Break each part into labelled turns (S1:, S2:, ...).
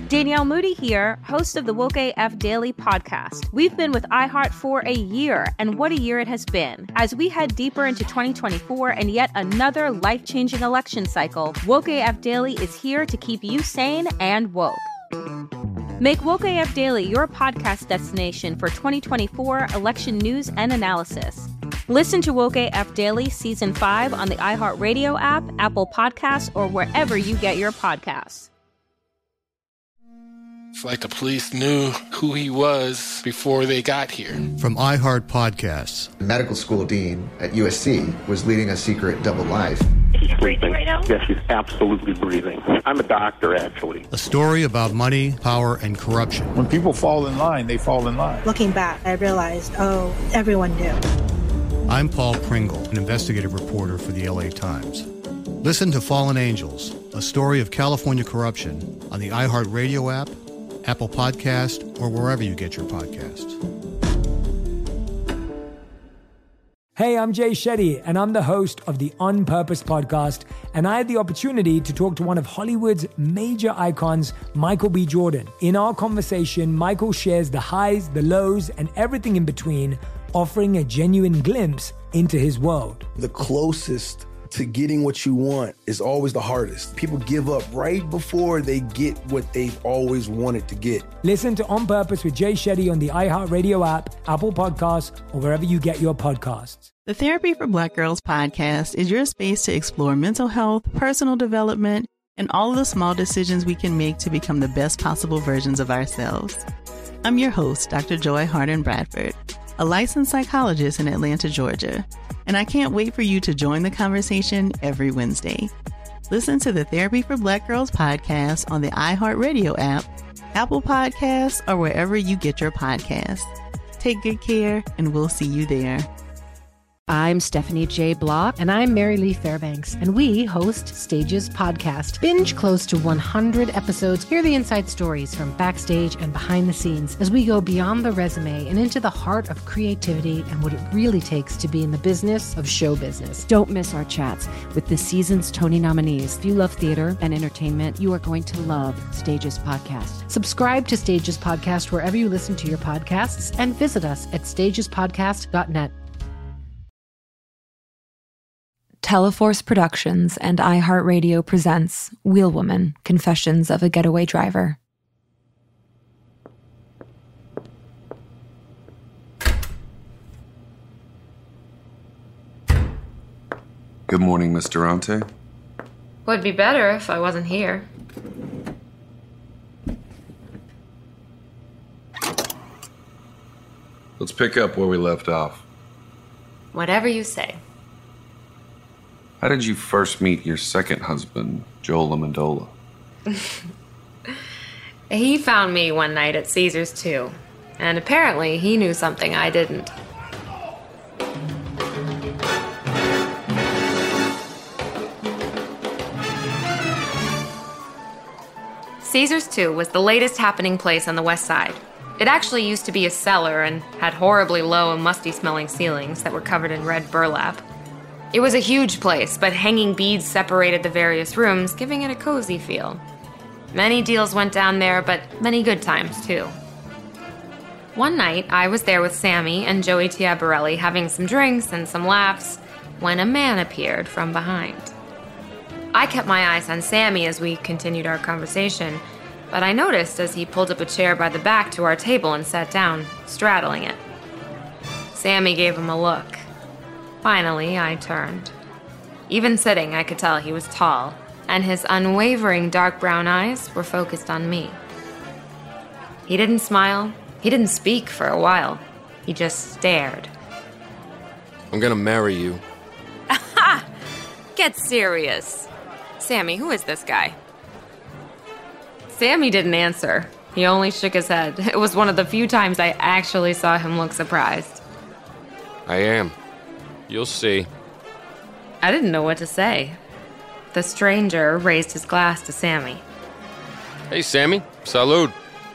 S1: Danielle Moody here, host of the Woke AF Daily podcast. We've been with iHeart for a year, and what a year it has been. As we head deeper into 2024 and yet another life-changing election cycle, Woke AF Daily is here to keep you sane and woke. Make Woke AF Daily your podcast destination for 2024 election news and analysis. Listen to Woke AF Daily Season 5 on the iHeartRadio app, Apple Podcasts, or wherever you get your podcasts.
S2: It's like the police knew who he was before they got here.
S3: From iHeart Podcasts.
S4: The medical school dean at USC was leading a secret double life.
S5: She's breathing right now? Yes, she's absolutely breathing. I'm a doctor, actually.
S3: A story about money, power, and corruption.
S6: When people fall in line, they fall in line.
S7: Looking back, I realized, everyone knew.
S3: I'm Paul Pringle, an investigative reporter for the LA Times. Listen to Fallen Angels, a story of California corruption on the iHeartRadio app, Apple Podcast, or wherever you get your podcasts.
S8: Hey, I'm Jay Shetty, and I'm the host of the On Purpose podcast, and I had the opportunity to talk to one of Hollywood's major icons, Michael B. Jordan. In our conversation, Michael shares the highs, the lows, and everything in between, offering a genuine glimpse into his world.
S9: The closest to getting what you want is always the hardest. People give up right before they get what they've always wanted to get.
S8: Listen to On Purpose with Jay Shetty on the iHeartRadio app, Apple Podcasts, or wherever you get your podcasts.
S10: The Therapy for Black Girls podcast is your space to explore mental health, personal development, and all of the small decisions we can make to become the best possible versions of ourselves. I'm your host, Dr. Joy Harden Bradford, a licensed psychologist in Atlanta, Georgia, and I can't wait for you to join the conversation every Wednesday. Listen to the Therapy for Black Girls podcast on the iHeartRadio app, Apple Podcasts, or wherever you get your podcasts. Take good care, and we'll see you there.
S11: I'm Stephanie J. Block.
S12: And I'm Mary Lee Fairbanks.
S11: And we host Stages Podcast.
S12: Binge close to 100 episodes. Hear the inside stories from backstage and behind the scenes as we go beyond the resume and into the heart of creativity and what it really takes to be in the business of show business.
S11: Don't miss our chats with this season's Tony nominees. If you love theater and entertainment, you are going to love Stages Podcast.
S12: Subscribe to Stages Podcast wherever you listen to your podcasts and visit us at stagespodcast.net.
S13: Teleforce Productions and iHeartRadio presents Wheelwoman, Confessions of a Getaway Driver.
S14: Good morning, Miss Durante.
S15: Would be better if I wasn't here.
S14: Let's pick up where we left off.
S15: Whatever you say.
S14: How did you first meet your second husband, Joel Amendola?
S15: He found me one night at Caesars too, and apparently he knew something I didn't. Caesars 2 was the latest happening place on the west side. It actually used to be a cellar and had horribly low and musty-smelling ceilings that were covered in red burlap. It was a huge place, but hanging beads separated the various rooms, giving it a cozy feel. Many deals went down there, but many good times, too. One night, I was there with Sammy and Joey Tiabarelli having some drinks and some laughs when a man appeared from behind. I kept my eyes on Sammy as we continued our conversation, but I noticed as he pulled up a chair by the back to our table and sat down, straddling it. Sammy gave him a look. Finally, I turned. Even sitting, I could tell he was tall, and his unwavering dark brown eyes were focused on me. He didn't smile. He didn't speak for a while. He just stared.
S16: I'm gonna marry you.
S15: Aha! Get serious. Sammy, who is this guy? Sammy didn't answer. He only shook his head. It was one of the few times I actually saw him look surprised.
S16: I am. You'll see.
S15: I didn't know what to say. The stranger raised his glass to Sammy.
S16: Hey, Sammy. Salud.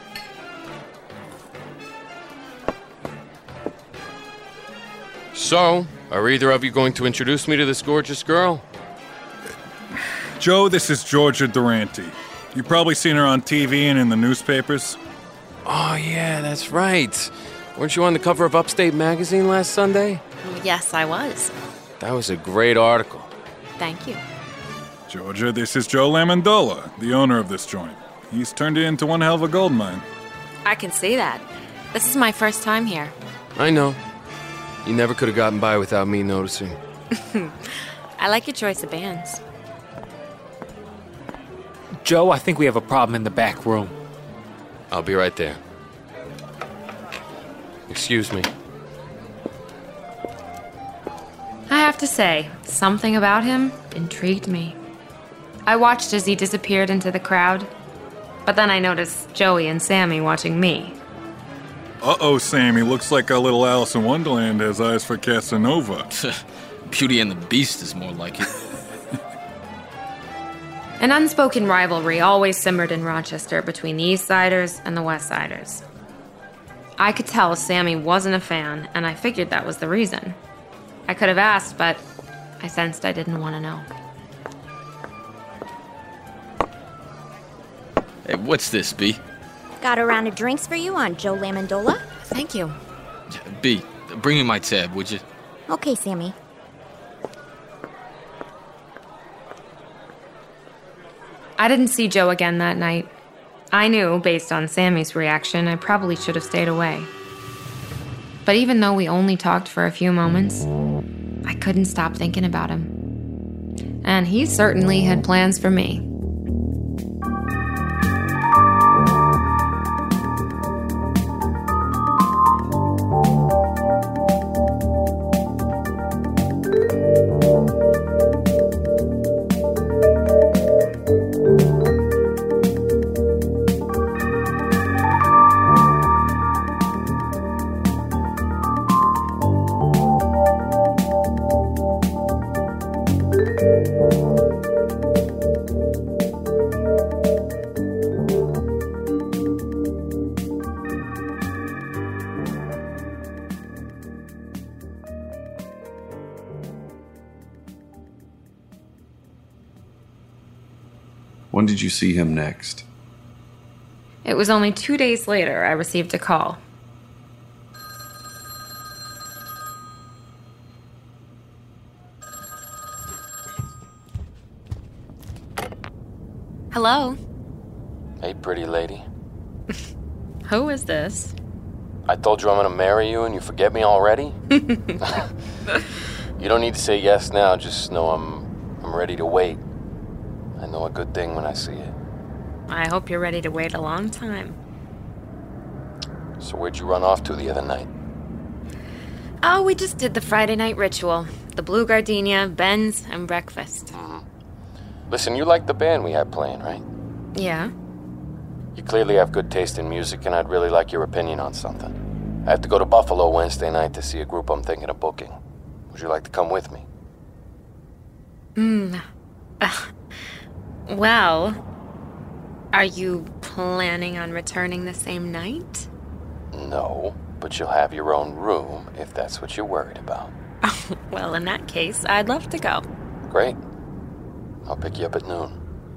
S16: So, are either of you going to introduce me to this gorgeous girl?
S6: Joe, this is Georgia Durante. You probably seen her on TV and in the newspapers.
S16: Oh, yeah, that's right. Weren't you on the cover of Upstate Magazine last Sunday?
S17: Yes, I was.
S16: That was a great article.
S17: Thank you.
S6: Georgia, this is Joe Lamandola, the owner of this joint. He's turned it into one hell of a gold mine.
S17: I can see that. This is my first time here.
S16: I know. You never could have gotten by without me noticing.
S17: I like your choice of bands.
S18: Joe, I think we have a problem in the back room.
S16: I'll be right there. Excuse me.
S15: I have to say, something about him intrigued me. I watched as he disappeared into the crowd, but then I noticed Joey and Sammy watching me.
S6: Uh-oh, Sammy. Looks like our little Alice in Wonderland has eyes for Casanova.
S19: Beauty and the Beast is more like it.
S15: An unspoken rivalry always simmered in Rochester between the East Siders and the West Siders. I could tell Sammy wasn't a fan, and I figured that was the reason. I could have asked, but I sensed I didn't want to know.
S19: Hey, what's this, B?
S20: Got a round of drinks for you on Joe Lamandola?
S17: Thank you.
S19: B, bring me my tab, would you?
S20: Okay, Sammy.
S15: I didn't see Joe again that night. I knew, based on Sammy's reaction, I probably should have stayed away. But even though we only talked for a few moments, I couldn't stop thinking about him. And he certainly had plans for me.
S14: When did you see him next?
S15: It was only 2 days later I received a call.
S17: Hello?
S16: Hey, pretty lady.
S15: Who is this?
S16: I told you I'm gonna marry you and you forget me already? You don't need to say yes now, just know I'm ready to wait. I know a good thing when I see it.
S15: I hope you're ready to wait a long time.
S16: So where'd you run off to the other night?
S15: Oh, we just did the Friday night ritual. The Blue Gardenia, Ben's, and breakfast.
S16: Mm-hmm. Listen, you like the band we had playing, right?
S15: Yeah?
S16: You clearly have good taste in music, and I'd really like your opinion on something. I have to go to Buffalo Wednesday night to see a group I'm thinking of booking. Would you like to come with me?
S15: Well, are you planning on returning the same night?
S16: No, but you'll have your own room if that's what you're worried about.
S15: Well, in that case, I'd love to go.
S16: Great. I'll pick you up at noon.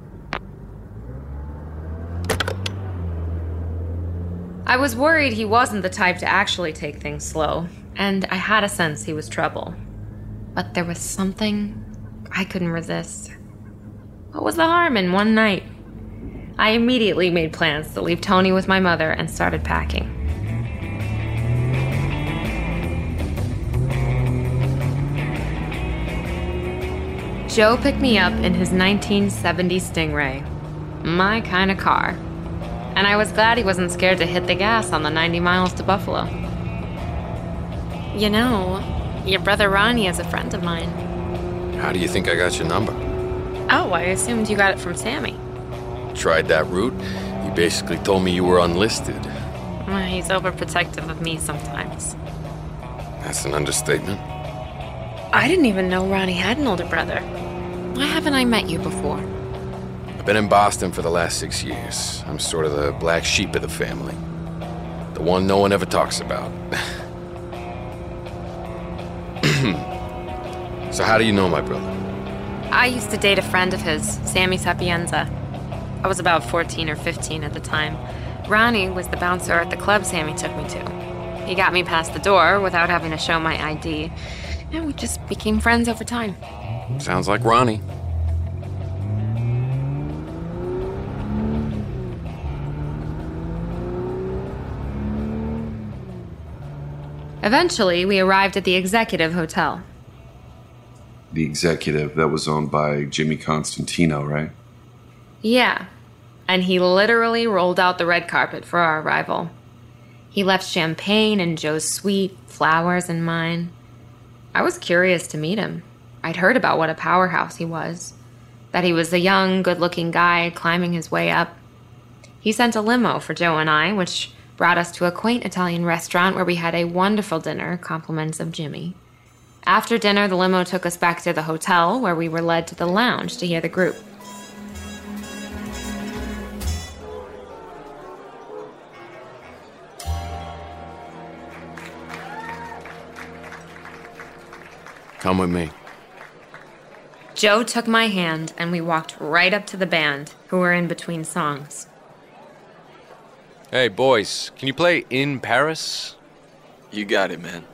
S15: I was worried he wasn't the type to actually take things slow, and I had a sense he was trouble. But there was something I couldn't resist. What was the harm in one night? I immediately made plans to leave Tony with my mother and started packing. Joe picked me up in his 1970 Stingray. My kind of car. And I was glad he wasn't scared to hit the gas on the 90 miles to Buffalo. You know, your brother Ronnie is a friend of mine.
S16: How do you think I got your number?
S15: Oh, I assumed you got it from Sammy.
S16: Tried that route. He basically told me you were unlisted.
S15: Well, he's overprotective of me sometimes.
S16: That's an understatement.
S15: I didn't even know Ronnie had an older brother. Why haven't I met you before?
S16: I've been in Boston for the last 6 years. I'm sort of the black sheep of the family. The one no one ever talks about. So how do you know my brother?
S15: I used to date a friend of his, Sammy Sapienza. I was about 14 or 15 at the time. Ronnie was the bouncer at the club Sammy took me to. He got me past the door without having to show my ID, and we just became friends over time.
S16: Sounds like Ronnie.
S15: Eventually, we arrived at the Executive Hotel.
S14: The Executive, that was owned by Jimmy Constantino, right?
S15: Yeah, and he literally rolled out the red carpet for our arrival. He left champagne in Joe's suite, flowers in mine. I was curious to meet him. I'd heard about what a powerhouse he was, that he was a young, good-looking guy climbing his way up. He sent a limo for Joe and I, which brought us to a quaint Italian restaurant where we had a wonderful dinner, compliments of Jimmy. After dinner, the limo took us back to the hotel, where we were led to the lounge to hear the group.
S16: Come with me.
S15: Joe took my hand, and we walked right up to the band, who were in between songs.
S16: Hey, boys, can you play In Paris?
S19: You got it, man.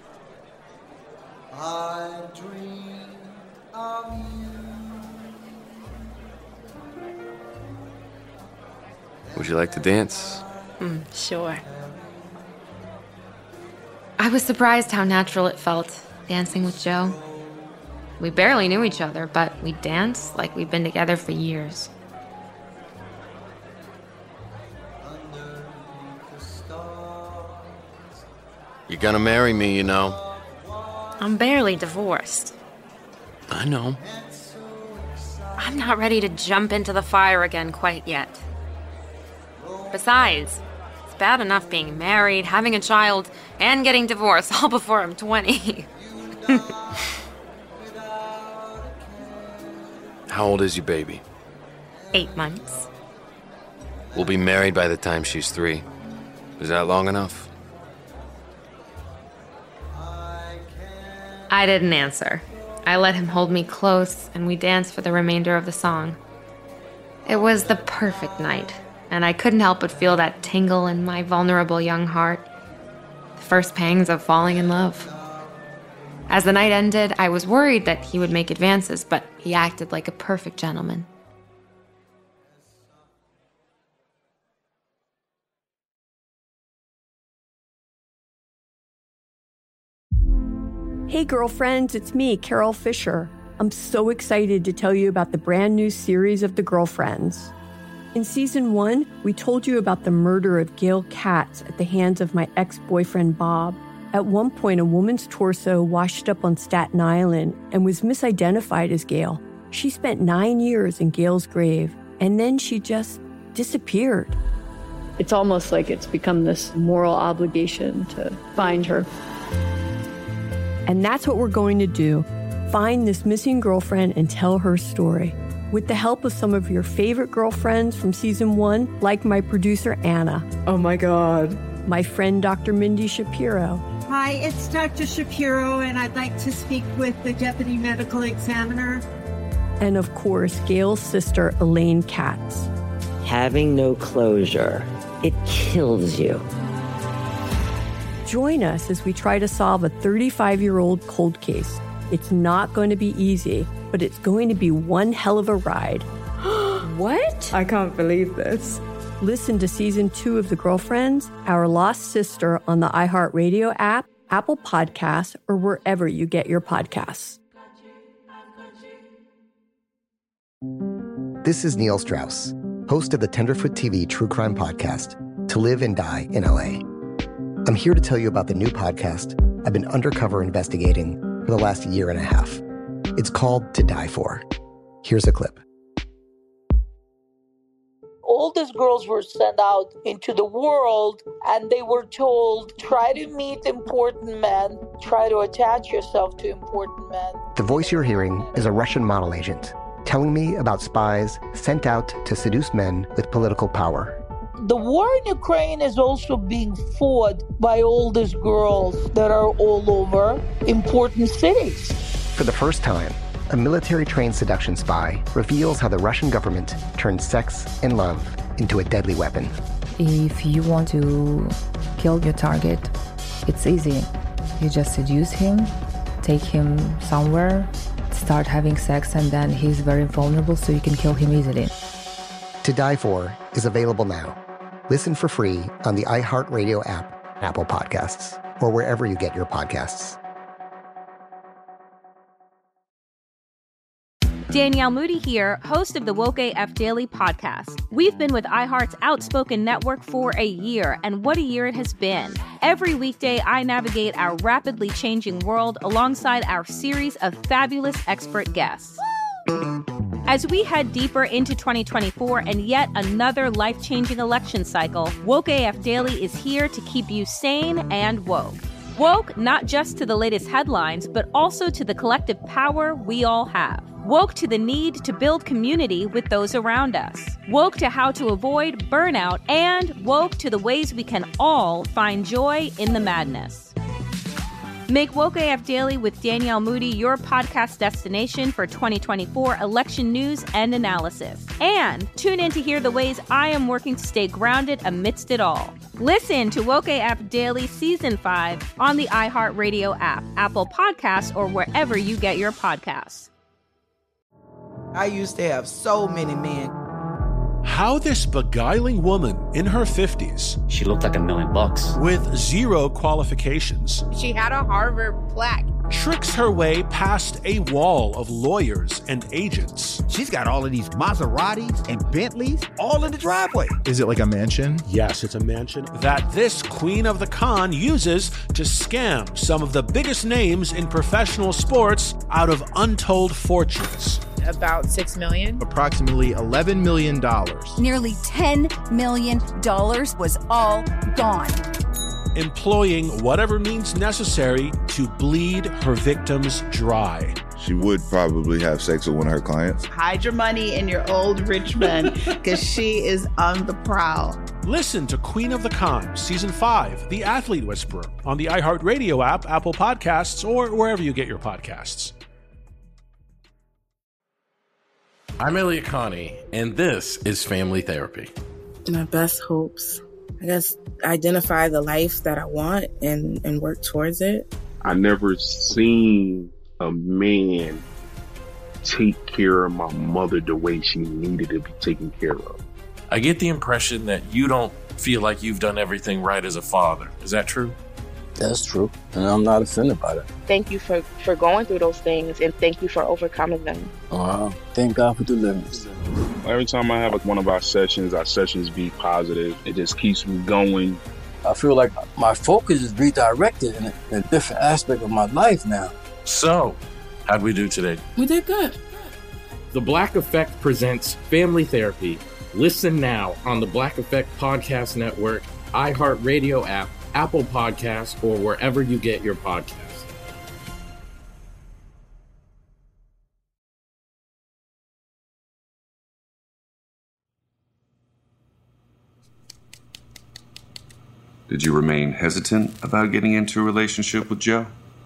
S21: I dream of you.
S16: Would you like to dance?
S15: Sure. I was surprised how natural it felt, dancing with Joe. We barely knew each other, but we danced like we'd been together for years.
S16: You're gonna marry me, you know.
S15: I'm barely divorced.
S16: I know.
S15: I'm not ready to jump into the fire again quite yet. Besides, it's bad enough being married, having a child, and getting divorced all before I'm 20.
S16: How old is your baby?
S15: 8 months.
S16: We'll be married by the time she's 3. Is that long enough?
S15: I didn't answer. I let him hold me close, and we danced for the remainder of the song. It was the perfect night, and I couldn't help but feel that tingle in my vulnerable young heart. The first pangs of falling in love. As the night ended, I was worried that he would make advances, but he acted like a perfect gentleman.
S22: Hey girlfriends, it's me, Carol Fisher. I'm so excited to tell you about the brand new series of The Girlfriends. In season 1, we told you about the murder of Gail Katz at the hands of my ex-boyfriend Bob. At one point, a woman's torso washed up on Staten Island and was misidentified as Gail. She spent 9 years in Gail's grave, and then she just disappeared.
S23: It's almost like it's become this moral obligation to find her.
S22: And that's what we're going to do. Find this missing girlfriend and tell her story. With the help of some of your favorite girlfriends from season 1, like my producer, Anna.
S23: Oh my God.
S22: My friend, Dr. Mindy Shapiro.
S7: Hi, it's Dr. Shapiro, and I'd like to speak with the deputy medical examiner.
S22: And of course, Gail's sister, Elaine Katz.
S24: Having no closure, it kills you.
S22: Join us as we try to solve a 35-year-old cold case. It's not going to be easy, but it's going to be one hell of a ride.
S23: What? I can't believe this.
S22: Listen to season 2 of The Girlfriends, Our Lost Sister on the iHeartRadio app, Apple Podcasts, or wherever you get your podcasts.
S25: This is Neil Strauss, host of the Tenderfoot TV true crime podcast, To Live and Die in LA. I'm here to tell you about the new podcast I've been undercover investigating for the last year and a half. It's called To Die For. Here's a clip.
S26: All these girls were sent out into the world and they were told, try to meet important men, try to attach yourself to important men.
S25: The voice you're hearing is a Russian model agent telling me about spies sent out to seduce men with political power.
S26: The war in Ukraine is also being fought by all these girls that are all over important cities.
S25: For the first time, a military-trained seduction spy reveals how the Russian government turned sex and love into a deadly weapon.
S1: If you want to kill your target, it's easy. You just seduce him, take him somewhere, start having sex, and then he's very vulnerable, so you can kill him easily.
S25: To Die For is available now. Listen for free on the iHeartRadio app, Apple Podcasts, or wherever you get your podcasts.
S2: Danielle Moody here, host of the Woke AF Daily podcast. We've been with iHeart's Outspoken Network for a year, and what a year it has been. Every weekday, I navigate our rapidly changing world alongside our series of fabulous expert guests. As we head deeper into 2024 and yet another life-changing election cycle, Woke AF Daily is here to keep you sane and woke. Woke not just to the latest headlines, but also to the collective power we all have. Woke to the need to build community with those around us. Woke to how to avoid burnout, and woke to the ways we can all find joy in the madness. Make Woke AF Daily with Danielle Moody your podcast destination for 2024 election news and analysis. And tune in to hear the ways I am working to stay grounded amidst it all. Listen to Woke AF Daily Season 5 on the iHeartRadio app, Apple Podcasts, or wherever you get your podcasts.
S3: I used to have so many men.
S4: How this beguiling woman in her 50s,
S5: she looked like $1 million,
S4: with zero qualifications,
S9: she had a Harvard plaque,
S4: tricks her way past a wall of lawyers and agents.
S27: She's got all of these Maseratis and Bentleys all in the driveway.
S28: Is it like a mansion?
S4: Yes, it's a mansion. That this queen of the con uses to scam some of the biggest names in professional sports out of untold fortunes.
S9: About $6 million.
S28: Approximately $11 million.
S29: Nearly $10 million was all gone.
S4: Employing whatever means necessary to bleed her victims dry.
S28: She would probably have sex with one of her clients.
S30: Hide your money in your old rich man, because she is on the prowl.
S4: Listen to Queen of the Con, Season 5, The Athlete Whisperer, on the iHeartRadio app, Apple Podcasts, or wherever you get your podcasts.
S31: I'm Elliot Connie, and this is Family Therapy.
S32: My best hopes, I guess, identify the life that I want and work towards it.
S33: I never seen a man take care of my mother the way she needed to be taken care of.
S31: I get the impression that you don't feel like you've done everything right as a father. Is that true?
S34: That's true, and I'm not offended by that.
S35: Thank you for going through those things, and thank you for overcoming them.
S34: Wow. Thank God for deliverance.
S33: Every time I have one of our sessions be positive. It just keeps me going.
S34: I feel like my focus is redirected in a different aspect of my life now.
S31: So, how'd we do today?
S32: We did good.
S31: The Black Effect presents Family Therapy. Listen now on the Black Effect Podcast Network, iHeartRadio app, Apple Podcasts, or wherever you get your podcasts.
S14: Did you remain hesitant about getting into a relationship with Joe?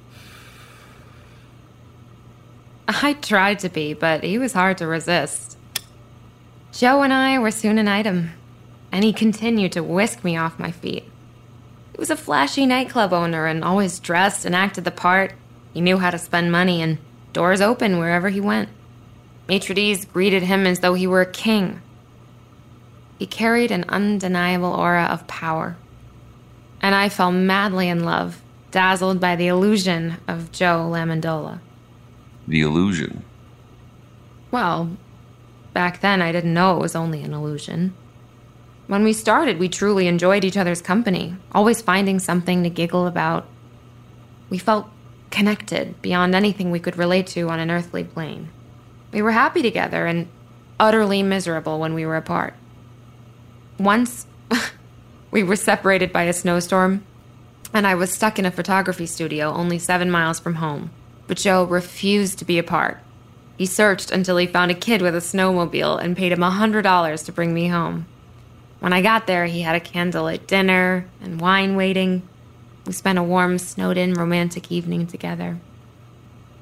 S15: I tried to be, but he was hard to resist. Joe and I were soon an item, and he continued to whisk me off my feet. He was a flashy nightclub owner and always dressed and acted the part. He knew how to spend money, and doors open wherever he went. Maitre d's greeted him as though he were a king. He carried an undeniable aura of power. And I fell madly in love, dazzled by the illusion of Joe Lamendola.
S14: The illusion?
S15: Well, back then I didn't know it was only an illusion. When we started, we truly enjoyed each other's company, always finding something to giggle about. We felt connected beyond anything we could relate to on an earthly plane. We were happy together and utterly miserable when we were apart. Once, we were separated by a snowstorm, and I was stuck in a photography studio only 7 miles from home. But Joe refused to be apart. He searched until he found a kid with a snowmobile and paid him $100 to bring me home. When I got there, he had a candlelit dinner and wine waiting. We spent a warm, snowed-in, romantic evening together.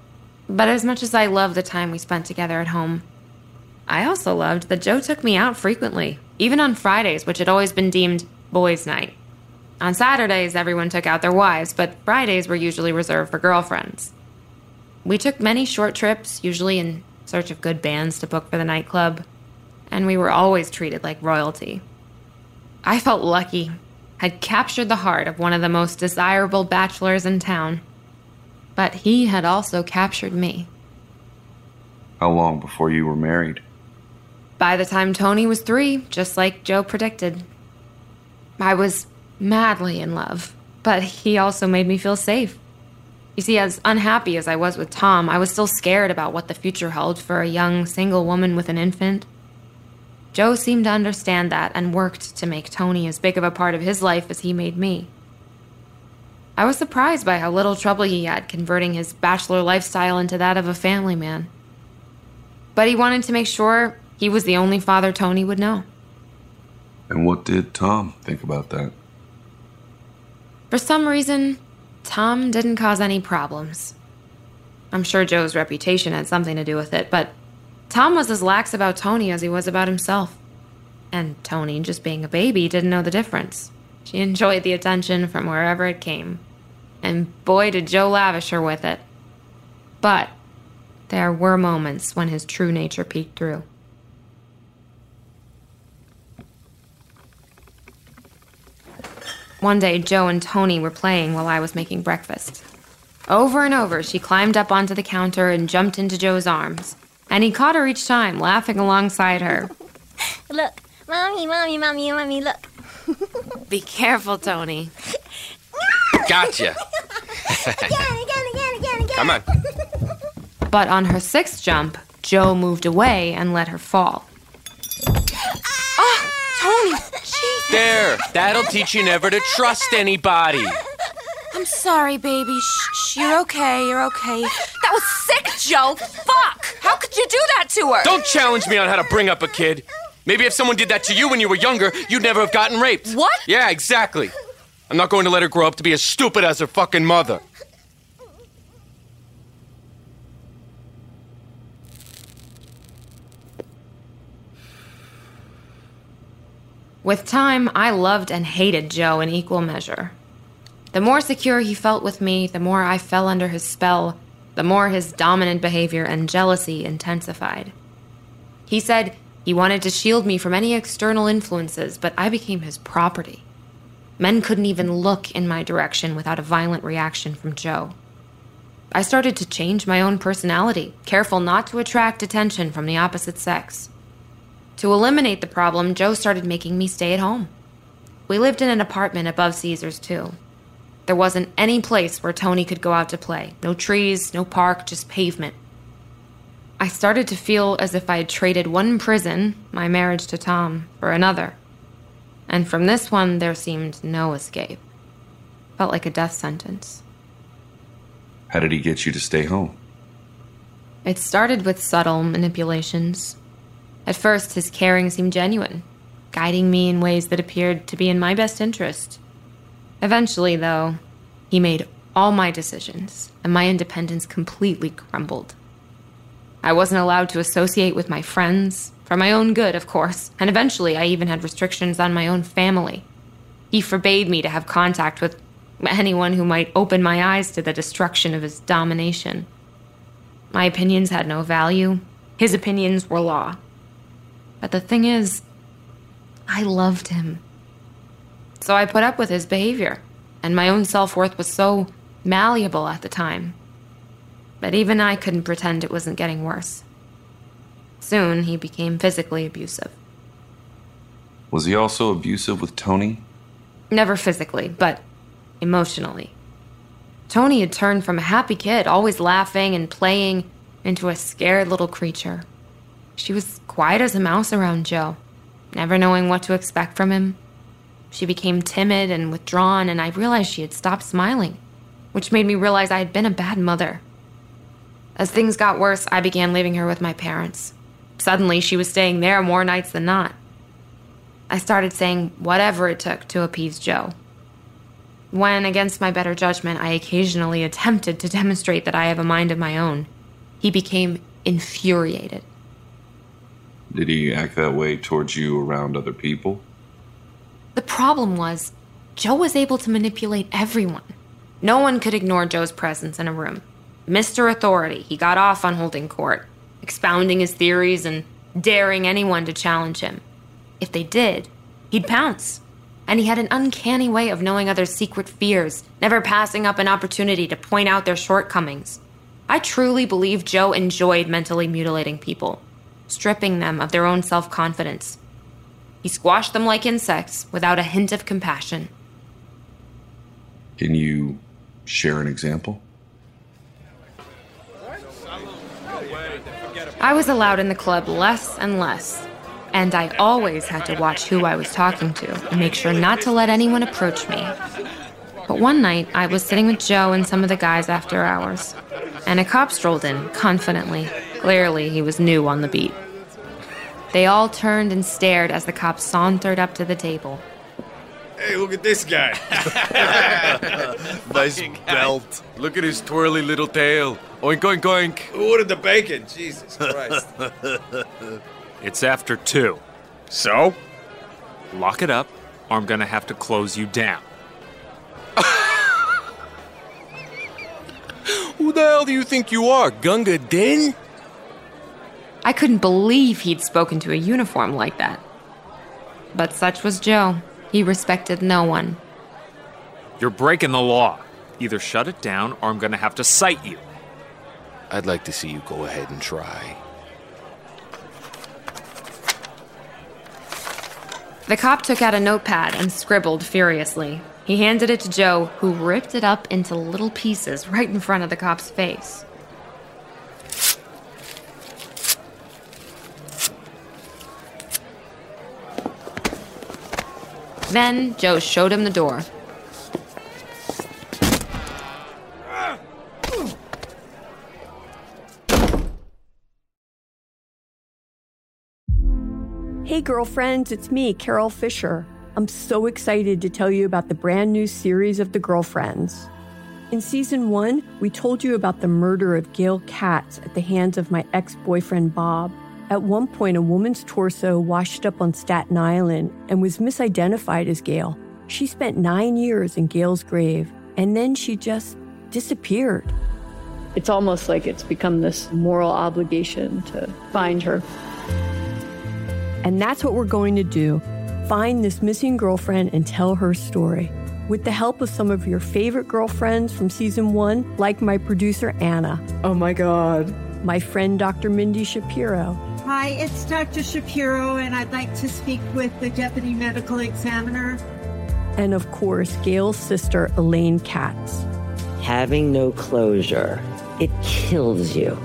S15: But as much as I loved the time we spent together at home, I also loved that Joe took me out frequently, even on Fridays, which had always been deemed boys' night. On Saturdays, everyone took out their wives, but Fridays were usually reserved for girlfriends. We took many short trips, usually in search of good bands to book for the nightclub, and we were always treated like royalty. I felt lucky, had captured the heart of one of the most desirable bachelors in town. But he had also captured me.
S14: How long before you were married?
S15: By the time Tony was 3, just like Joe predicted. I was madly in love, but he also made me feel safe. You see, as unhappy as I was with Tom, I was still scared about what the future held for a young single woman with an infant. Joe seemed to understand that and worked to make Tony as big of a part of his life as he made me. I was surprised by how little trouble he had converting his bachelor lifestyle into that of a family man. But he wanted to make sure he was the only father Tony would know.
S14: And what did Tom think about that?
S15: For some reason, Tom didn't cause any problems. I'm sure Joe's reputation had something to do with it, but Tom was as lax about Tony as he was about himself. And Tony, just being a baby, didn't know the difference. She enjoyed the attention from wherever it came. And boy, did Joe lavish her with it. But there were moments when his true nature peeked through. One day, Joe and Tony were playing while I was making breakfast. Over and over, she climbed up onto the counter and jumped into Joe's arms. And he caught her each time, laughing alongside her.
S5: Look, mommy, mommy, mommy, mommy, look.
S15: Be careful, Tony.
S6: Gotcha.
S5: Again.
S6: Come on.
S15: But on her 6th jump, Joe moved away and let her fall. Oh, Tony! Jesus.
S6: There, that'll teach you never to trust anybody.
S15: I'm sorry, baby. Shh, you're okay, That was sick, Joe! Fuck! How could you do that to her?
S6: Don't challenge me on how to bring up a kid. Maybe if someone did that to you when you were younger, you'd never have gotten raped.
S15: What?
S6: Yeah, exactly. I'm not going to let her grow up to be as stupid as her fucking mother.
S15: With time, I loved and hated Joe in equal measure. The more secure he felt with me, the more I fell under his spell, the more his dominant behavior and jealousy intensified. He said he wanted to shield me from any external influences, but I became his property. Men couldn't even look in my direction without a violent reaction from Joe. I started to change my own personality, careful not to attract attention from the opposite sex. To eliminate the problem, Joe started making me stay at home. We lived in an apartment above Caesars, too. There wasn't any place where Tony could go out to play. No trees, no park, just pavement. I started to feel as if I had traded one prison, my marriage to Tom, for another. And from this one, there seemed no escape. Felt like a death sentence.
S14: How did he get you to stay home?
S15: It started with subtle manipulations. At first, his caring seemed genuine, guiding me in ways that appeared to be in my best interest. Eventually, though, he made all my decisions, and my independence completely crumbled. I wasn't allowed to associate with my friends, for my own good, of course, and eventually I even had restrictions on my own family. He forbade me to have contact with anyone who might open my eyes to the destruction of his domination. My opinions had no value. His opinions were law. But the thing is, I loved him. So I put up with his behavior, and my own self-worth was so malleable at the time. But even I couldn't pretend it wasn't getting worse. Soon, he became physically abusive.
S14: Was he also abusive with Tony?
S15: Never physically, but emotionally. Tony had turned from a happy kid, always laughing and playing, into a scared little creature. She was quiet as a mouse around Joe, never knowing what to expect from him. She became timid and withdrawn, and I realized she had stopped smiling, which made me realize I had been a bad mother. As things got worse, I began leaving her with my parents. Suddenly, she was staying there more nights than not. I started saying whatever it took to appease Joe. When, against my better judgment, I occasionally attempted to demonstrate that I have a mind of my own, he became infuriated.
S14: Did he act that way towards you around other people?
S15: The problem was, Joe was able to manipulate everyone. No one could ignore Joe's presence in a room. Mr. Authority, he got off on holding court, expounding his theories and daring anyone to challenge him. If they did, he'd pounce. And he had an uncanny way of knowing others' secret fears, never passing up an opportunity to point out their shortcomings. I truly believe Joe enjoyed mentally mutilating people, stripping them of their own self-confidence. He squashed them like insects without a hint of compassion.
S14: Can you share an example?
S15: I was allowed in the club less and less, and I always had to watch who I was talking to and make sure not to let anyone approach me. But one night, I was sitting with Joe and some of the guys after hours, and a cop strolled in, confidently. Clearly, he was new on the beat. They all turned and stared as the cop sauntered up to the table.
S7: Hey, look at this guy.
S6: Nice belt. Look at his twirly little tail. Oink, oink, oink.
S7: Who ordered the bacon? Jesus Christ.
S4: It's after 2.
S7: So?
S4: Lock it up, or I'm gonna have to close you down.
S6: Who the hell do you think you are, Gunga Din?
S15: I couldn't believe he'd spoken to a uniform like that. But such was Joe. He respected no one.
S4: You're breaking the law. Either shut it down, or I'm gonna have to cite you.
S6: I'd like to see you go ahead and try.
S15: The cop took out a notepad and scribbled furiously. He handed it to Joe, who ripped it up into little pieces right in front of the cop's face. Then Joe showed him the door.
S8: Hey girlfriends, it's me, Carol Fisher. I'm so excited to tell you about the brand new series of The Girlfriends. In season 1, we told you about the murder of Gail Katz at the hands of my ex-boyfriend Bob. At one point, a woman's torso washed up on Staten Island and was misidentified as Gail. She spent 9 years in Gail's grave, and then she just disappeared.
S10: It's almost like it's become this moral obligation to find her.
S8: And that's what we're going to do. Find this missing girlfriend and tell her story. With the help of some of your favorite girlfriends from season 1, like my producer, Anna.
S10: Oh my God.
S8: My friend, Dr. Mindy Shapiro.
S11: Hi, it's Dr. Shapiro, and I'd like to speak with the Deputy Medical Examiner.
S8: And of course, Gail's sister, Elaine Katz.
S12: Having no closure, it kills you.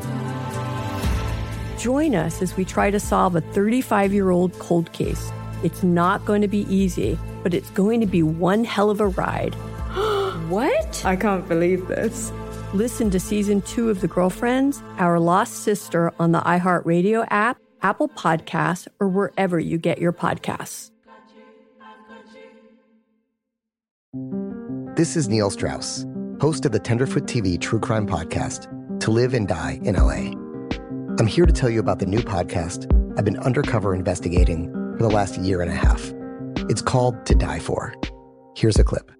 S8: Join us as we try to solve a 35-year-old cold case. It's not going to be easy, but it's going to be one hell of a ride.
S10: What? I can't believe this.
S8: Listen to season 2 of The Girlfriends, Our Lost Sister on the iHeartRadio app, Apple Podcasts, or wherever you get your podcasts.
S25: This is Neil Strauss, host of the Tenderfoot TV true crime podcast, To Live and Die in LA. I'm here to tell you about the new podcast I've been undercover investigating for the last year and a half. It's called To Die For. Here's a clip.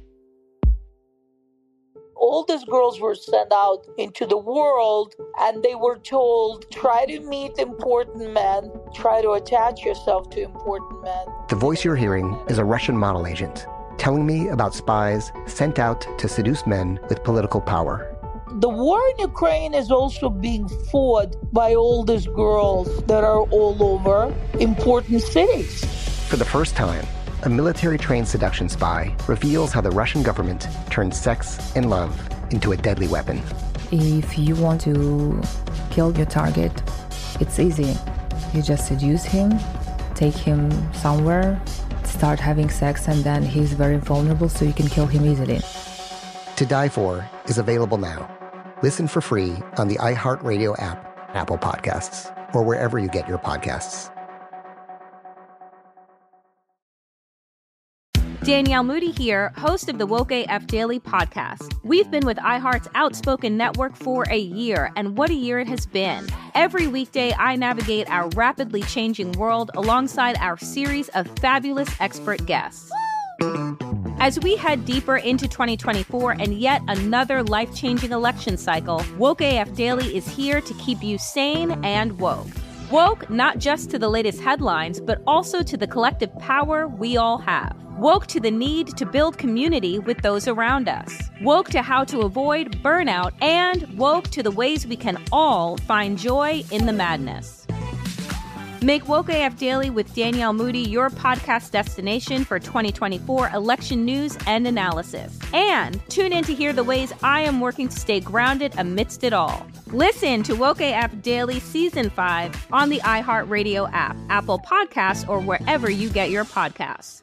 S26: All these girls were sent out into the world and they were told, try to meet important men, try to attach yourself to important men.
S25: The voice you're hearing is a Russian model agent telling me about spies sent out to seduce men with political power.
S26: The war in Ukraine is also being fought by all these girls that are all over important cities.
S25: For the first time, a military-trained seduction spy reveals how the Russian government turned sex and love into a deadly weapon.
S1: If you want to kill your target, it's easy. You just seduce him, take him somewhere, start having sex, and then he's very vulnerable, so you can kill him easily.
S25: To Die For is available now. Listen for free on the iHeartRadio app, Apple Podcasts, or wherever you get your podcasts.
S2: Danielle Moody here, host of the Woke AF Daily podcast. We've been with iHeart's Outspoken Network for a year, and what a year it has been. Every weekday, I navigate our rapidly changing world alongside our series of fabulous expert guests. As we head deeper into 2024 and yet another life-changing election cycle, Woke AF Daily is here to keep you sane and woke. Woke not just to the latest headlines, but also to the collective power we all have. Woke to the need to build community with those around us. Woke to how to avoid burnout, and woke to the ways we can all find joy in the madness. Make Woke AF Daily with Danielle Moody your podcast destination for 2024 election news and analysis. And tune in to hear the ways I am working to stay grounded amidst it all. Listen to Woke AF Daily Season 5 on the iHeartRadio app, Apple Podcasts, or wherever you get your podcasts.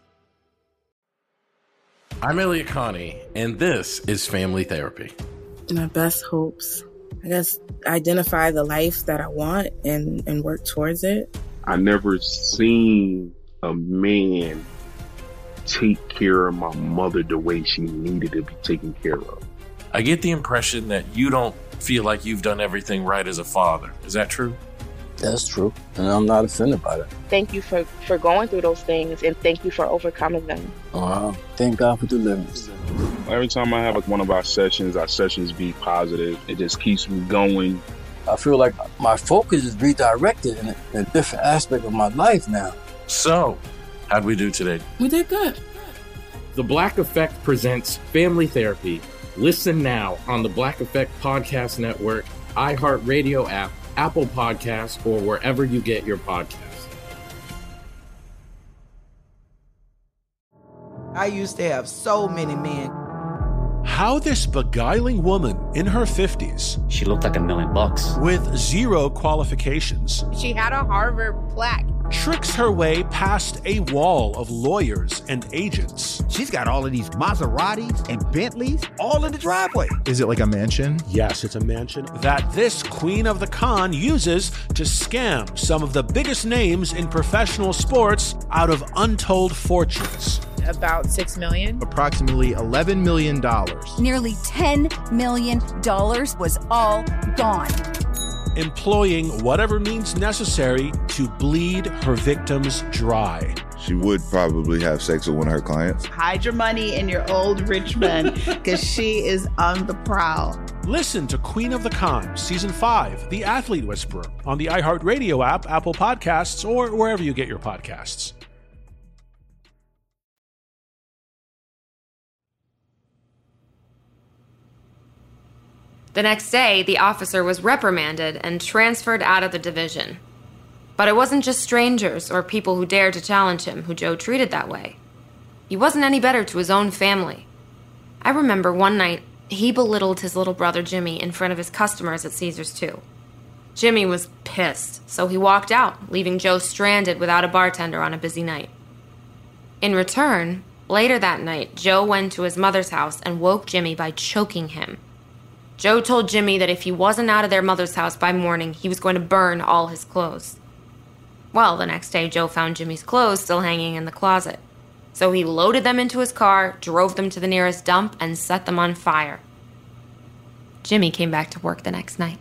S31: I'm Elliot Connie, and this is Family Therapy.
S32: My best hopes, I guess, identify the life that I want and work towards it.
S33: I never seen a man take care of my mother the way she needed to be taken care of.
S31: I get the impression that you don't feel like you've done everything right as a father. Is that true?
S34: That's true, and I'm not offended by that.
S35: Thank you for going through those things, and thank you for overcoming them.
S34: Thank God for deliverance.
S33: Every time I have one of our sessions be positive. It just keeps me going.
S34: I feel like my focus is redirected in a different aspect of my life now.
S31: So, how'd we do today?
S32: We did good.
S31: The Black Effect presents Family Therapy. Listen now on the Black Effect Podcast Network, iHeartRadio app, Apple Podcasts, or wherever you get your podcasts.
S3: I used to have so many men.
S4: How this beguiling woman in her 50s,
S9: she looked like $1 million,
S4: with zero qualifications,
S13: she had a Harvard plaque,
S4: tricks her way past a wall of lawyers and agents.
S16: She's got all of these Maseratis and Bentleys all in the driveway.
S28: Is it like a mansion?
S4: Yes, it's a mansion that this queen of the con uses to scam some of the biggest names in professional sports out of untold fortunes.
S13: About $6 million.
S28: Approximately $11 million.
S17: Nearly $10 million was all gone.
S4: Employing whatever means necessary to bleed her victims dry.
S28: She would probably have sex with one of her clients.
S30: Hide your money in your old rich man, because she is on the prowl.
S4: Listen to Queen of the Con, Season 5, The Athlete Whisperer, on the iHeartRadio app, Apple Podcasts, or wherever you get your podcasts.
S15: The next day, the officer was reprimanded and transferred out of the division. But it wasn't just strangers or people who dared to challenge him who Joe treated that way. He wasn't any better to his own family. I remember one night, he belittled his little brother Jimmy in front of his customers at Caesars 2. Jimmy was pissed, so he walked out, leaving Joe stranded without a bartender on a busy night. In return, later that night, Joe went to his mother's house and woke Jimmy by choking him. Joe told Jimmy that if he wasn't out of their mother's house by morning, he was going to burn all his clothes. Well, the next day, Joe found Jimmy's clothes still hanging in the closet. So he loaded them into his car, drove them to the nearest dump, and set them on fire. Jimmy came back to work the next night.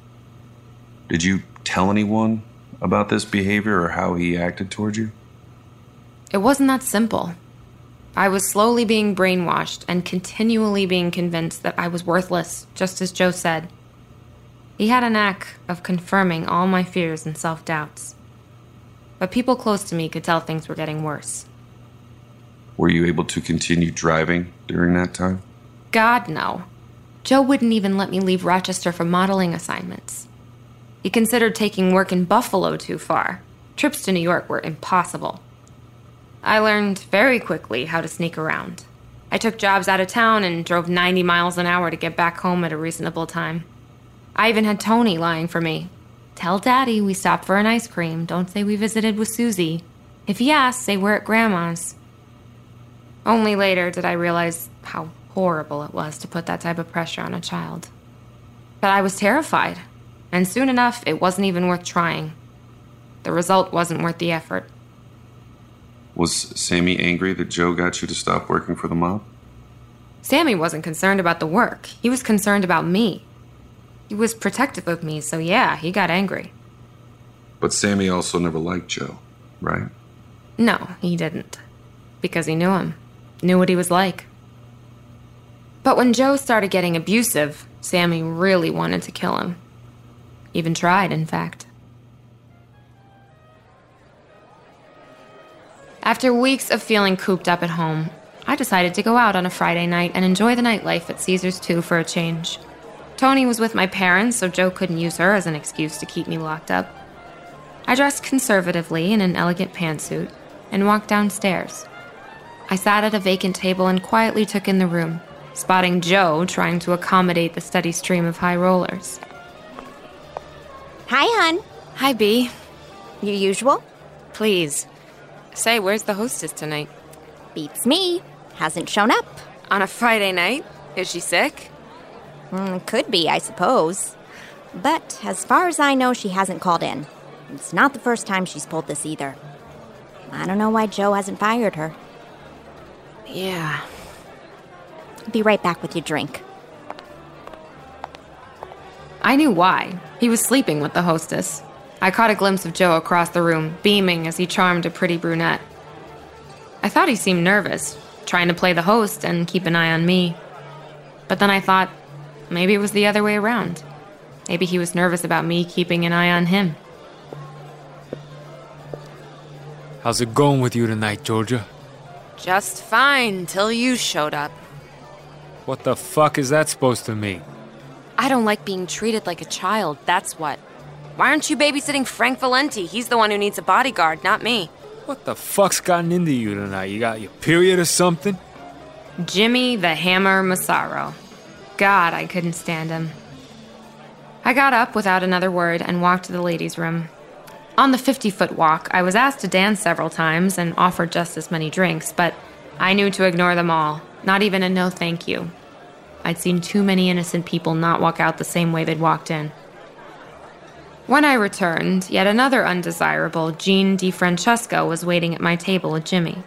S14: Did you tell anyone about this behavior or how he acted towards you?
S15: It wasn't that simple. I was slowly being brainwashed and continually being convinced that I was worthless, just as Joe said. He had a knack of confirming all my fears and self-doubts. But people close to me could tell things were getting worse.
S14: Were you able to continue driving during that time?
S15: God, no. Joe wouldn't even let me leave Rochester for modeling assignments. He considered taking work in Buffalo too far. Trips to New York were impossible. I learned very quickly how to sneak around. I took jobs out of town and drove 90 miles an hour to get back home at a reasonable time. I even had Tony lying for me. Tell Daddy we stopped for an ice cream. Don't say we visited with Susie. If he asks, say we're at Grandma's. Only later did I realize how horrible it was to put that type of pressure on a child. But I was terrified, and soon enough, it wasn't even worth trying. The result wasn't worth the effort.
S14: Was Sammy angry that Joe got you to stop working for the mob?
S15: Sammy wasn't concerned about the work. He was concerned about me. He was protective of me, so yeah, he got angry.
S14: But Sammy also never liked Joe, right?
S15: No, he didn't. Because he knew him. Knew what he was like. But when Joe started getting abusive, Sammy really wanted to kill him. Even tried, in fact. After weeks of feeling cooped up at home, I decided to go out on a Friday night and enjoy the nightlife at Caesars 2 for a change. Tony was with my parents, so Joe couldn't use her as an excuse to keep me locked up. I dressed conservatively in an elegant pantsuit and walked downstairs. I sat at a vacant table and quietly took in the room, spotting Joe trying to accommodate the steady stream of high rollers.
S5: Hi, hon.
S15: Hi, B.
S5: Your usual?
S15: Please. Say, where's the hostess tonight?
S5: Beats me. Hasn't shown up.
S15: On a Friday night? Is she sick?
S5: Could be, I suppose. But as far as I know, she hasn't called in. It's not the first time she's pulled this either. I don't know why Joe hasn't fired her.
S15: Yeah.
S5: I'll be right back with your drink.
S15: I knew why. He was sleeping with the hostess. I caught a glimpse of Joe across the room, beaming as he charmed a pretty brunette. I thought he seemed nervous, trying to play the host and keep an eye on me. But then I thought, maybe it was the other way around. Maybe he was nervous about me keeping an eye on him.
S6: How's it going with you tonight, Georgia?
S15: Just fine, till you showed up.
S6: What the fuck is that supposed to mean?
S15: I don't like being treated like a child, that's what. Why aren't you babysitting Frank Valenti? He's the one who needs a bodyguard, not me.
S6: What the fuck's gotten into you tonight? You got your period or something?
S15: Jimmy the Hammer Massaro. God, I couldn't stand him. I got up without another word and walked to the ladies' room. On the 50-foot walk, I was asked to dance several times and offered just as many drinks, but I knew to ignore them all, not even a no thank you. I'd seen too many innocent people not walk out the same way they'd walked in. When I returned, yet another undesirable, Jean DiFrancesco, was waiting at my table with Jimmy.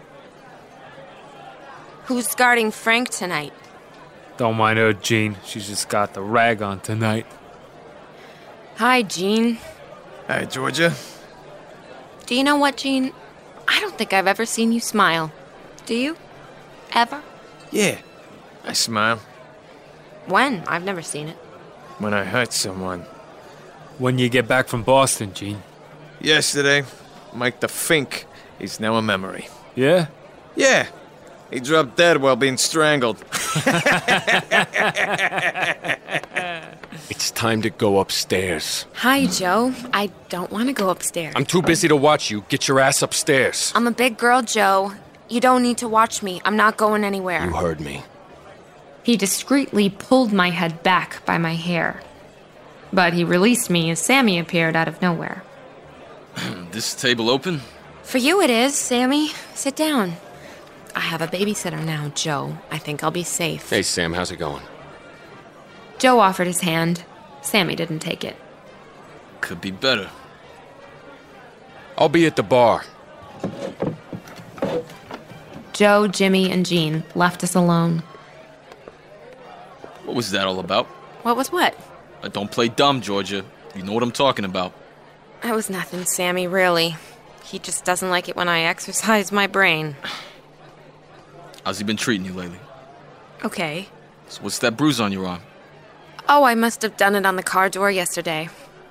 S15: Who's guarding Frank tonight?
S6: Don't mind her, Jean. She's just got the rag on tonight.
S15: Hi, Jean.
S7: Hi, Georgia.
S15: Do you know what, Jean? I don't think I've ever seen you smile. Do you? Ever?
S7: Yeah, I smile.
S15: When? I've never seen it.
S7: When I hurt someone.
S6: When you get back from Boston, Jean?
S7: Yesterday, Mike the Fink. He's now a memory.
S6: Yeah?
S7: Yeah. He dropped dead while being strangled.
S9: It's time to go upstairs.
S15: Hi, Joe. I don't want to go upstairs.
S9: I'm too busy to watch you. Get your ass upstairs.
S15: I'm a big girl, Joe. You don't need to watch me. I'm not going anywhere.
S9: You heard me.
S15: He discreetly pulled my head back by my hair. But he released me as Sammy appeared out of nowhere.
S9: This table open?
S15: For you it is, Sammy. Sit down. I have a babysitter now, Joe. I think I'll be safe.
S9: Hey, Sam, how's it going?
S15: Joe offered his hand. Sammy didn't take it.
S9: Could be better. I'll be at the bar.
S15: Joe, Jimmy, and Jean left us alone.
S9: What was that all about?
S15: What was what?
S9: Don't play dumb, Georgia. You know what I'm talking about.
S15: It was nothing, Sammy, really. He just doesn't like it when I exercise my brain.
S9: How's he been treating you lately?
S15: Okay.
S9: So what's that bruise on your arm?
S15: Oh, I must have done it on the car door yesterday.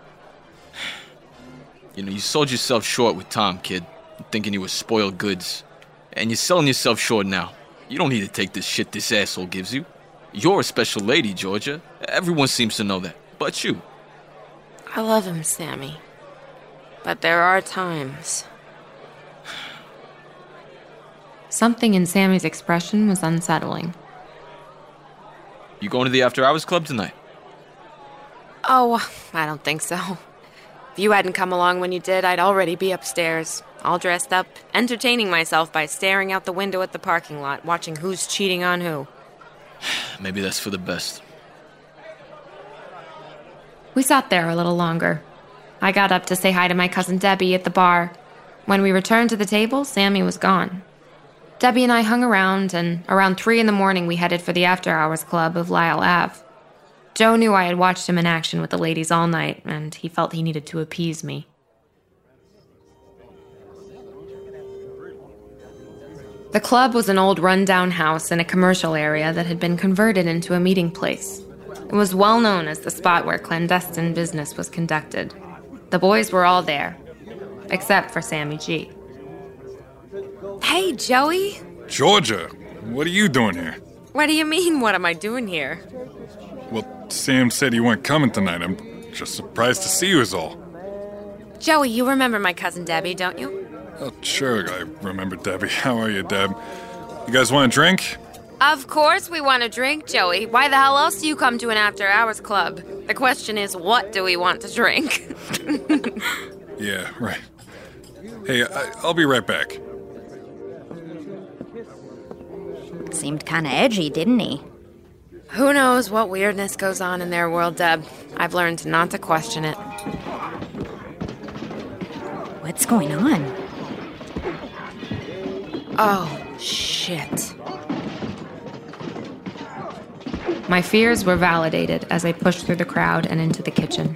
S9: You know, you sold yourself short with Tom, kid, thinking you were spoiled goods. And you're selling yourself short now. You don't need to take this shit this asshole gives you. You're a special lady, Georgia. Everyone seems to know that, but you.
S15: I love him, Sammy. But there are times. Something in Sammy's expression was unsettling.
S9: You going to the after-hours club tonight?
S15: Oh, I don't think so. If you hadn't come along when you did, I'd already be upstairs, all dressed up, entertaining myself by staring out the window at the parking lot, watching who's cheating on who.
S9: Maybe that's for the best.
S15: We sat there a little longer. I got up to say hi to my cousin Debbie at the bar. When we returned to the table, Sammy was gone. Debbie and I hung around, and around 3 a.m, we headed for the after-hours club of Lyle Ave. Joe knew I had watched him in action with the ladies all night, and he felt he needed to appease me. The club was an old run-down house in a commercial area that had been converted into a meeting place. It was well known as the spot where clandestine business was conducted. The boys were all there, except for Sammy G. Hey, Joey.
S1: Georgia, what are you doing here?
S15: What do you mean, what am I doing here?
S1: Well, Sam said you weren't coming tonight. I'm just surprised to see you is all.
S15: Joey, you remember my cousin Debbie, don't you?
S1: Oh, sure, I remember Debbie. How are you, Deb? You guys want a drink?
S15: Of course we want a drink, Joey. Why the hell else do you come to an after-hours club? The question is, what do we want to drink?
S1: Yeah, right. Hey, I'll be right back.
S5: Seemed kind of edgy, didn't he?
S15: Who knows what weirdness goes on in their world, Deb. I've learned not to question it.
S5: What's going on?
S15: Oh, shit. My fears were validated as I pushed through the crowd and into the kitchen.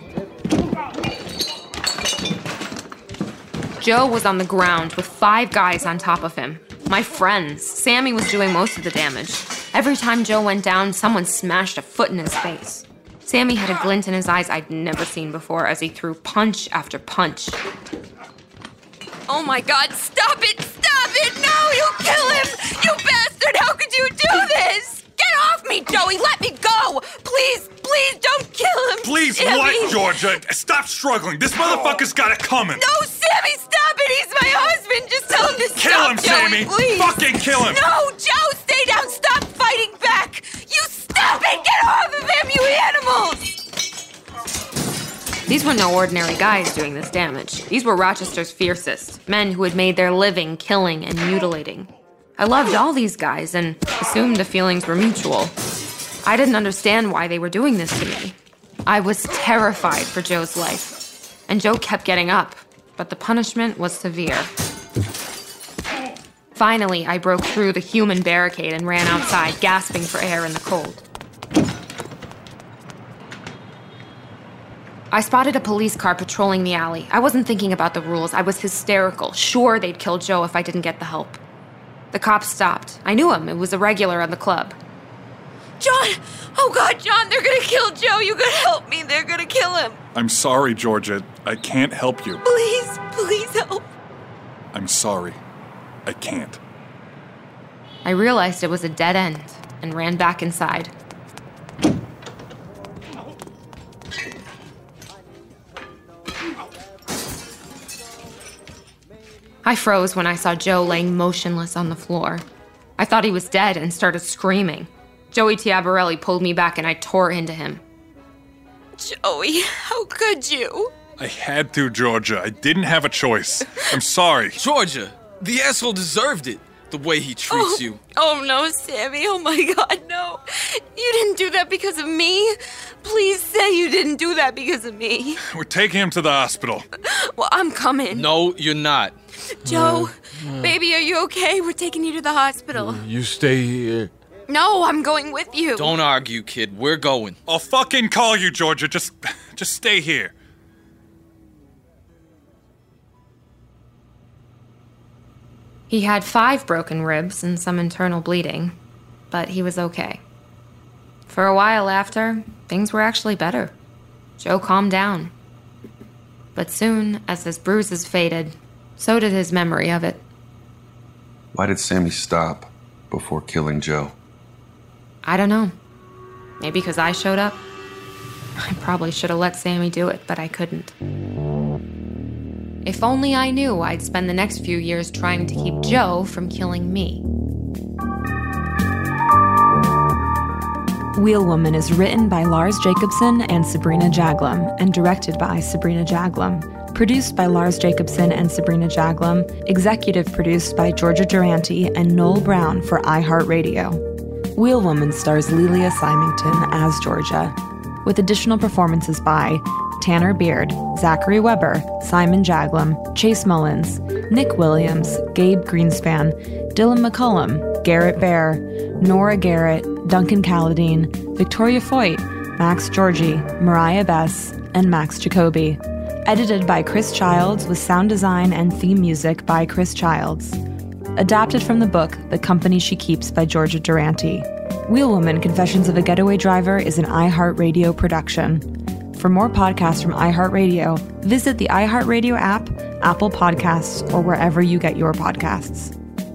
S15: Joe was on the ground with 5 guys on top of him. My friends. Sammy was doing most of the damage. Every time Joe went down, someone smashed a foot in his face. Sammy had a glint in his eyes I'd never seen before as he threw punch after punch. Oh my God, stop it! Stop it! No, you'll kill him! You bastard! How could you do this? Get off me, Joey! Let me go! Please, please don't kill him!
S1: Please,
S15: Sammy.
S1: what, Georgia? Stop struggling. This motherfucker's got it coming.
S15: No, Sammy, stop it! He's my husband! Just tell him to stop,
S1: Kill him,
S15: Joey,
S1: Sammy!
S15: please!
S1: Fucking kill him!
S15: No, Joe, stay down! Stop fighting back! You stop it! Get off of him, you animals! These were no ordinary guys doing this damage. These were Rochester's fiercest, men who had made their living killing and mutilating. I loved all these guys and assumed the feelings were mutual. I didn't understand why they were doing this to me. I was terrified for Joe's life. And Joe kept getting up, but the punishment was severe. Finally, I broke through the human barricade and ran outside, gasping for air in the cold. I spotted a police car patrolling the alley. I wasn't thinking about the rules. I was hysterical, sure they'd kill Joe if I didn't get the help. The cops stopped. I knew him. It was a regular on the club. John! Oh, God, John, they're gonna kill Joe. You gotta help me. They're gonna kill him.
S1: I'm sorry, Georgia. I can't help you.
S15: Please, please help.
S1: I'm sorry. I can't.
S15: I realized it was a dead end and ran back inside. I froze when I saw Joe laying motionless on the floor. I thought he was dead and started screaming. Joey Tiabarelli pulled me back and I tore into him. Joey, how could you?
S1: I had to, Georgia. I didn't have a choice. I'm sorry.
S9: Georgia, the asshole deserved it, the way he treats you.
S15: Oh, no, Sammy. Oh, my God, no. You didn't do that because of me. Please say you didn't do that because of me.
S1: We're taking him to the hospital.
S15: Well, I'm coming.
S9: No, you're not.
S15: Joe, baby, are you okay? We're taking you to the hospital.
S8: You stay here.
S15: No, I'm going with you.
S9: Don't argue, kid. We're going.
S1: I'll fucking call you, Georgia. Just stay here.
S15: He had 5 broken ribs and some internal bleeding, but he was okay. For a while after, things were actually better. Joe calmed down. But soon, as his bruises faded, so did his memory of it.
S14: Why did Sammy stop before killing Joe?
S15: I don't know. Maybe because I showed up. I probably should have let Sammy do it, but I couldn't. If only I knew I'd spend the next few years trying to keep Joe from killing me.
S10: Wheelwoman is written by Lars Jacobson and Sabrina Jaglam and directed by Sabrina Jaglam. Produced by Lars Jacobson and Sabrina Jaglam. Executive produced by Georgia Durante and Noel Brown for iHeartRadio. Wheelwoman stars Lelia Symington as Georgia, with additional performances by Tanner Beard, Zachary Weber, Simon Jaglam, Chase Mullins, Nick Williams, Gabe Greenspan, Dylan McCullum, Garrett Bear, Nora Garrett, Duncan Calladine, Victoria Foyt, Max Georgie, Mariah Bess, and Max Jacoby. Edited by Chris Childs with sound design and theme music by Chris Childs. Adapted from the book The Company She Keeps by Georgia Durante. Wheelwoman Confessions of a Getaway Driver is an iHeartRadio production. For more podcasts from iHeartRadio, visit the iHeartRadio app, Apple Podcasts, or wherever you get your podcasts.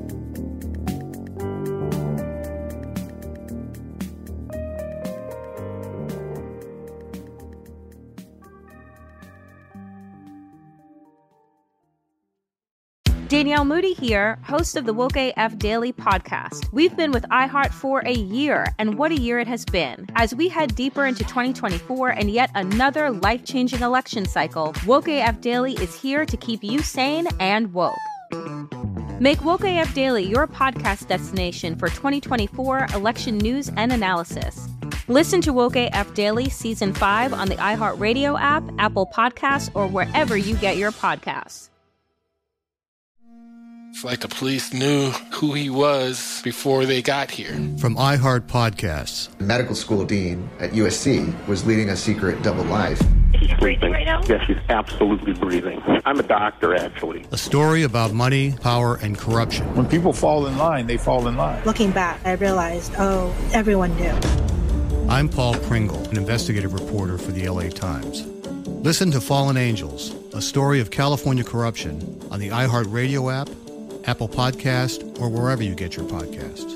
S2: Danielle Moody here, host of the Woke AF Daily podcast. We've been with iHeart for a year, and what a year it has been. As we head deeper into 2024 and yet another life-changing election cycle, Woke AF Daily is here to keep you sane and woke. Make Woke AF Daily your podcast destination for 2024 election news and analysis. Listen to Woke AF Daily Season 5 on the iHeartRadio app, Apple Podcasts, or wherever you get your podcasts.
S8: It's like the police knew who he was before they got here.
S11: From iHeart Podcasts.
S12: Medical school dean at USC was leading a secret double life.
S33: She's breathing right now? Yes, she's absolutely breathing. I'm a doctor, actually.
S11: A story about money, power, and corruption.
S28: When people fall in line, they fall in line.
S18: Looking back, I realized, everyone knew.
S11: I'm Paul Pringle, an investigative reporter for the LA Times. Listen to Fallen Angels, a story of California corruption on the iHeartRadio app, Apple Podcast, or wherever you get your podcasts.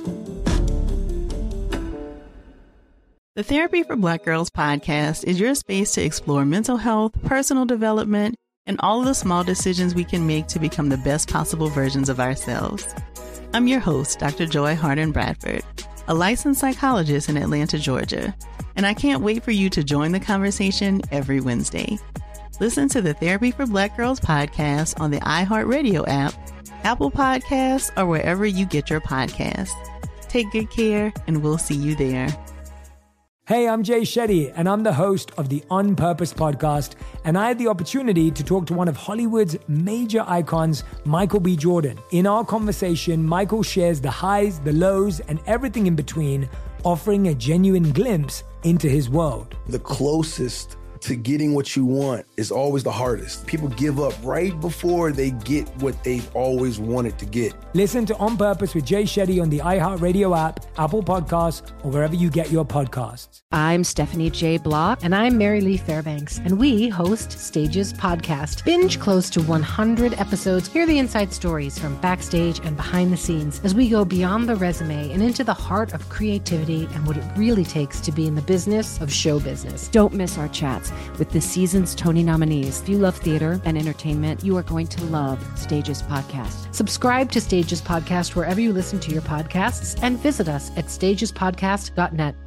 S19: The Therapy for Black Girls podcast is your space to explore mental health, personal development, and all of the small decisions we can make to become the best possible versions of ourselves. I'm your host, Dr. Joy Harden Bradford, a licensed psychologist in Atlanta, Georgia, and I can't wait for you to join the conversation every Wednesday. Listen to the Therapy for Black Girls podcast on the iHeartRadio app, Apple Podcasts, or wherever you get your podcasts. Take good care, and we'll see you there.
S20: Hey, I'm Jay Shetty, and I'm the host of the On Purpose podcast, and I had the opportunity to talk to one of Hollywood's major icons, Michael B. Jordan. In our conversation, Michael shares the highs, the lows, and everything in between, offering a genuine glimpse into his world.
S21: The closest to getting what you want is always the hardest. People give up right before they get what they've always wanted to get.
S20: Listen to On Purpose with Jay Shetty on the iHeartRadio app, Apple Podcasts, or wherever you get your podcasts.
S22: I'm Stephanie J. Block. And I'm Mary Lee Fairbanks. And we host Stages Podcast. Binge close to 100 episodes. Hear the inside stories from backstage and behind the scenes as we go beyond the resume and into the heart of creativity and what it really takes to be in the business of show business.
S23: Don't miss our chats with the season's Tony nominees. If you love theater and entertainment, you are going to love Stages Podcast.
S22: Subscribe to Stages Podcast wherever you listen to your podcasts and visit us at stagespodcast.net.